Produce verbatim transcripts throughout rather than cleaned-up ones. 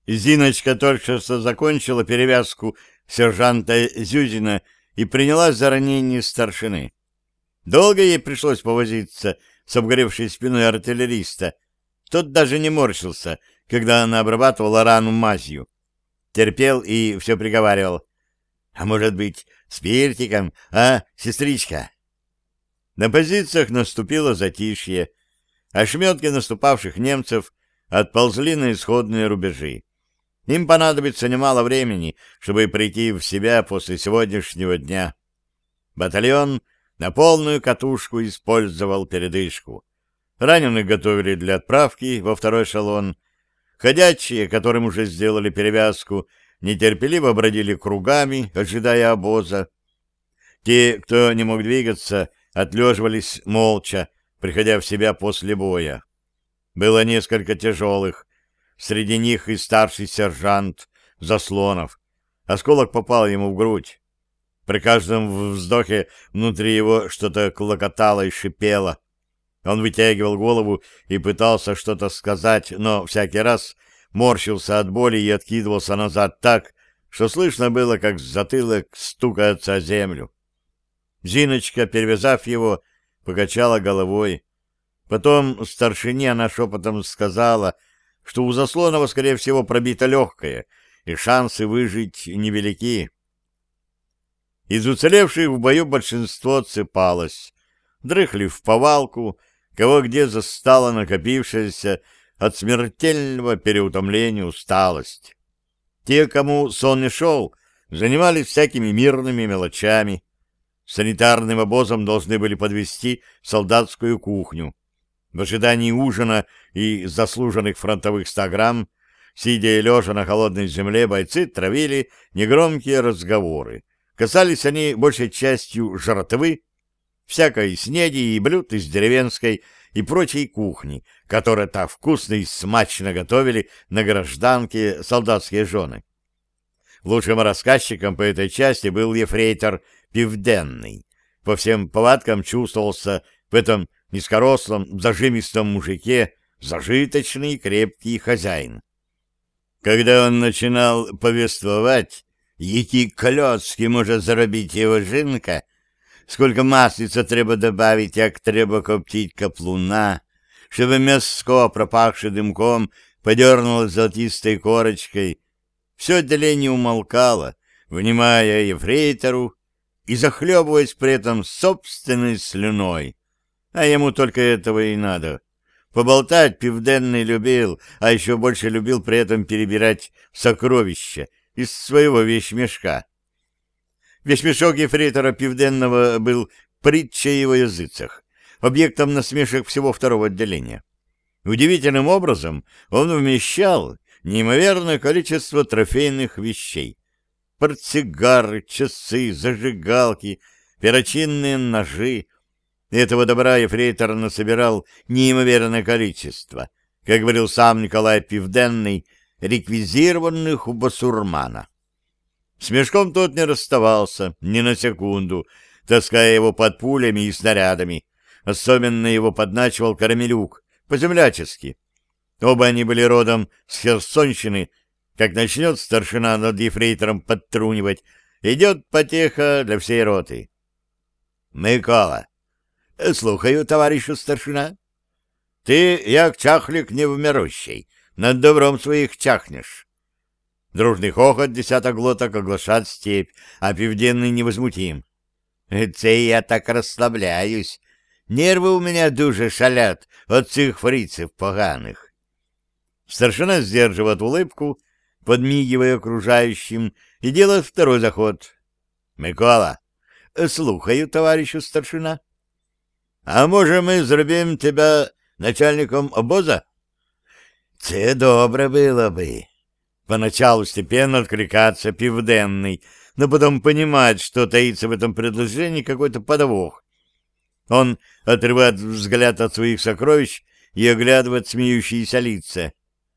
Зиночка только что закончила перевязку сержанта Зюзина и принялась за ранение старшины. Долго ей пришлось повозиться с обгоревшей спиной артиллериста. Тот даже не морщился, когда она обрабатывала рану мазью. Терпел и все приговаривал. «А может быть, спиртиком, а, сестричка?» На позициях наступило затишье. Ошметки наступавших немцев отползли на исходные рубежи. Им понадобится немало времени, чтобы прийти в себя после сегодняшнего дня. Батальон на полную катушку использовал передышку. Раненых готовили для отправки во второй эшелон. Ходячие, которым уже сделали перевязку, нетерпеливо бродили кругами, ожидая обоза. Те, кто не мог двигаться, отлеживались молча, приходя в себя после боя. Было несколько тяжелых. Среди них и старший сержант Заслонов. Осколок попал ему в грудь. При каждом вздохе внутри его что-то клокотало и шипело. Он вытягивал голову и пытался что-то сказать, но всякий раз морщился от боли и откидывался назад так, что слышно было, как затылок стукается о землю. Зиночка, перевязав его, покачала головой. Потом старшине она шепотом сказала, что у Заслонова, скорее всего, пробито легкое, и шансы выжить невелики. Из уцелевших в бою большинство отсыпалось, дрыхли в повалку, кого где застала накопившаяся от смертельного переутомления усталость. Те, кому сон не шел, занимались всякими мирными мелочами. Санитарным обозом должны были подвести солдатскую кухню. В ожидании ужина и заслуженных фронтовых ста грамм, сидя и лежа на холодной земле, бойцы травили негромкие разговоры. Касались они большей частью жратвы, всякой снеди и блюд из деревенской и прочей кухни, которые так вкусно и смачно готовили на гражданке солдатские жены. Лучшим рассказчиком по этой части был ефрейтор Пивденный. По всем повадкам чувствовался в этом низкорослом, зажимистом мужике зажиточный и крепкий хозяин. Когда он начинал повествовать, які клёцки може заробити його жінка, сколько маслица треба добавить, як треба коптить каплуна, чтобы мяско, пропахшее дымком, подернулось золотистой корочкой, все отделение умолкало, внимая ефрейтору и захлебываясь при этом собственной слюной. А ему только этого и надо. Поболтать Пивденный любил, а еще больше любил при этом перебирать сокровища из своего вещмешка. Вещмешок ефрейтора Пивденного был притчей его языцах, объектом насмешек всего второго отделения. Удивительным образом он вмещал неимоверное количество трофейных вещей. Портсигары, часы, зажигалки, перочинные ножи. Этого добра ефрейтор насобирал неимоверное количество, как говорил сам Николай Пивденный, реквизированных у басурмана. С мешком тот не расставался ни на секунду, таская его под пулями и снарядами. Особенно его подначивал Карамелюк, по-землячески. Оба они были родом с Херсонщины. Как начнет старшина над ефрейтором подтрунивать, идет потеха для всей роты. «Микола, слухаю, товарищу старшина. Ты, як чахлик невмирущий, над добром своих чахнешь». Дружный хохот десяток глоток оглашат степь, а Пивденный невозмутим. «Це я так розслабляюсь. Нервы у меня дуже шалят от цих фрицев поганых». Старшина сдерживает улыбку, подмигивая окружающим, и делает второй заход. «Микола, слухаю, товарищу старшина. А може ми зробимо тебе начальником обоза?» «Це добре было бы». Поначалу степенно откликаться Пивденный, но потом понимает, что таится в этом предложении какой-то подвох. Он отрывает взгляд от своих сокровищ и оглядывает смеющиеся лица.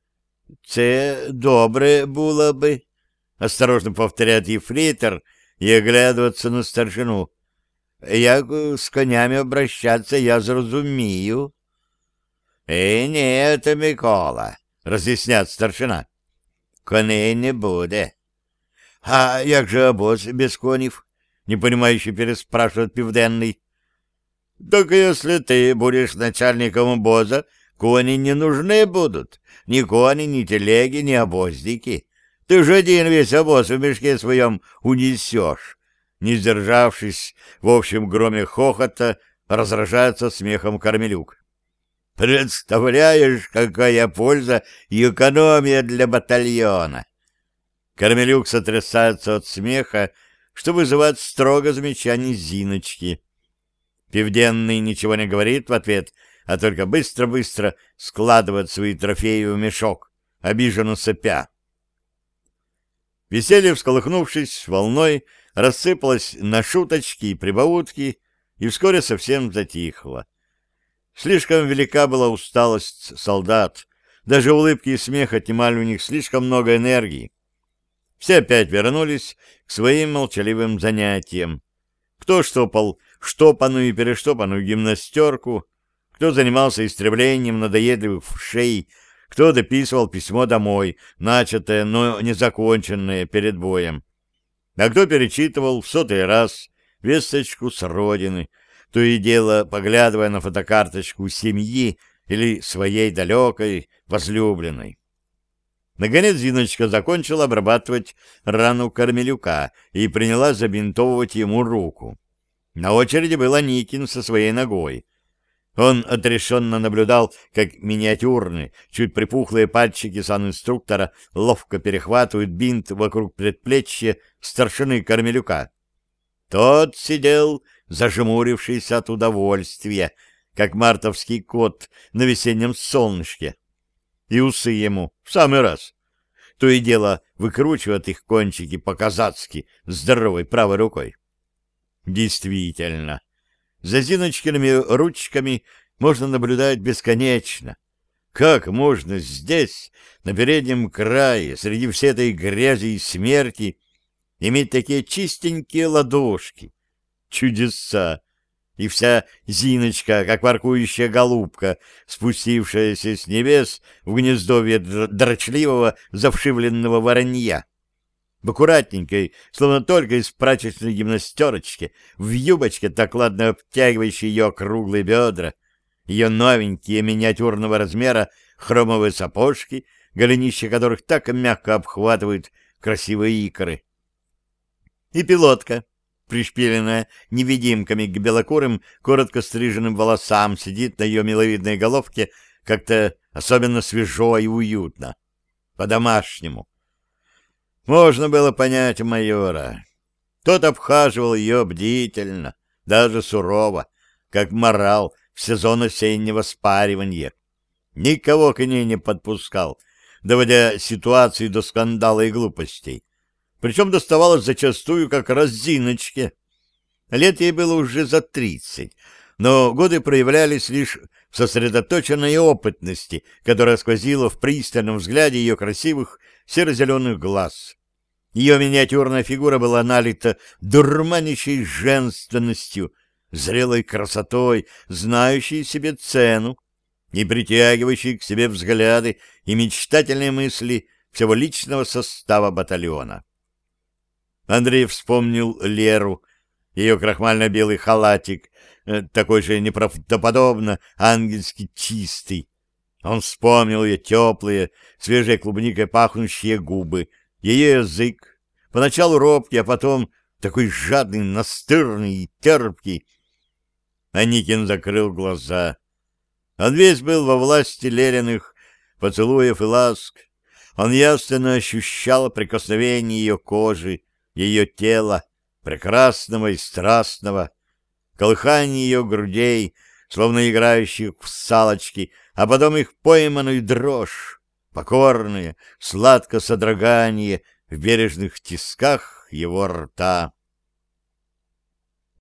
«Це добре було би», — осторожно повторяет ефрейтор и оглядывается на старшину. «Як с конями обращаться, я зрозумію». «Э, нет, Микола», — разъясняет старшина. коней не буде. — А як же обоз без конів? — непонимающе переспрашивает Південний. — Так если ты будешь начальником обоза, кони не нужны будут. Ни кони, ни телеги, ни обозники. Ты же один весь обоз в мешке своем унесешь. Не сдержавшись в общем громе хохота, разражается смехом Кармелюк. Представляешь, какая польза и экономия для батальона! Кармелюк сотрясается от смеха, что вызывает строго замечание Зиночки. Південный ничего не говорит в ответ, а только быстро-быстро складывает свои трофеи в мешок, обиженно сопя. Веселье, всколыхнувшись волной, рассыпалось на шуточки и прибаутки, и вскоре совсем затихло. Слишком велика была усталость солдат, даже улыбки и смех отнимали у них слишком много энергии. Все опять вернулись к своим молчаливым занятиям. Кто штопал штопанную и перештопанную гимнастерку, кто занимался истреблением надоедливых вшей, кто дописывал письмо домой, начатое, но не законченное перед боем, а кто перечитывал в сотый раз весточку с родины, то и дело поглядывая на фотокарточку семьи или своей далекой возлюбленной. Наконец Зиночка закончила обрабатывать рану Кармелюка и принялась забинтовывать ему руку. На очереди был Аникин со своей ногой. Он отрешенно наблюдал, как миниатюрные, чуть припухлые пальчики санинструктора ловко перехватывают бинт вокруг предплечья старшины Кармелюка. Тот сидел, зажмурившись от удовольствия, как мартовский кот на весеннем солнышке. И усы ему в самый раз. То и дело выкручивает их кончики по-казацки здоровой правой рукой. Действительно, за Зиночкиными ручками можно наблюдать бесконечно. Как можно здесь, на переднем крае, среди всей этой грязи и смерти, иметь такие чистенькие ладошки? Чудеса! И вся Зиночка, как воркующая голубка, спустившаяся с небес в гнездовье дрочливого завшивленного воронья. В аккуратненькой, словно только из прачечной гимнастерочки, в юбочке, так ладно обтягивающей ее круглые бедра, ее новенькие миниатюрного размера хромовые сапожки, голенища которых так мягко обхватывают красивые икры. И пилотка, пришпиленная невидимками к белокурым, коротко стриженным волосам, сидит на ее миловидной головке как-то особенно свежо и уютно, по-домашнему. Можно было понять майора. Тот обхаживал ее бдительно, даже сурово, как морал в сезон осеннего спаривания. Никого к ней не подпускал, доводя ситуации до скандала и глупостей. Причем доставалось зачастую как раз Зиночке. Лет ей было уже за тридцать, но годы проявлялись лишь в сосредоточенной опытности, которая сквозила в пристальном взгляде ее красивых серо-зеленых глаз. Ее миниатюрная фигура была налита дурманящей женственностью, зрелой красотой, знающей себе цену и притягивающей к себе взгляды и мечтательные мысли всего личного состава батальона. Андрей вспомнил Леру, ее крахмально-белый халатик, такой же неправдоподобно ангельски чистый. Он вспомнил ее теплые, свежей клубникой пахнущие губы, ее язык, поначалу робкий, а потом такой жадный, настырный и терпкий. Аникин закрыл глаза. Он весь был во власти Лериных поцелуев и ласк. Он явственно ощущал прикосновение ее кожи, ее тела, прекрасного и страстного, колыхание ее грудей, словно играющих в салочки, а потом их пойманную дрожь, покорное, сладкое содрогание в бережных тисках его рта.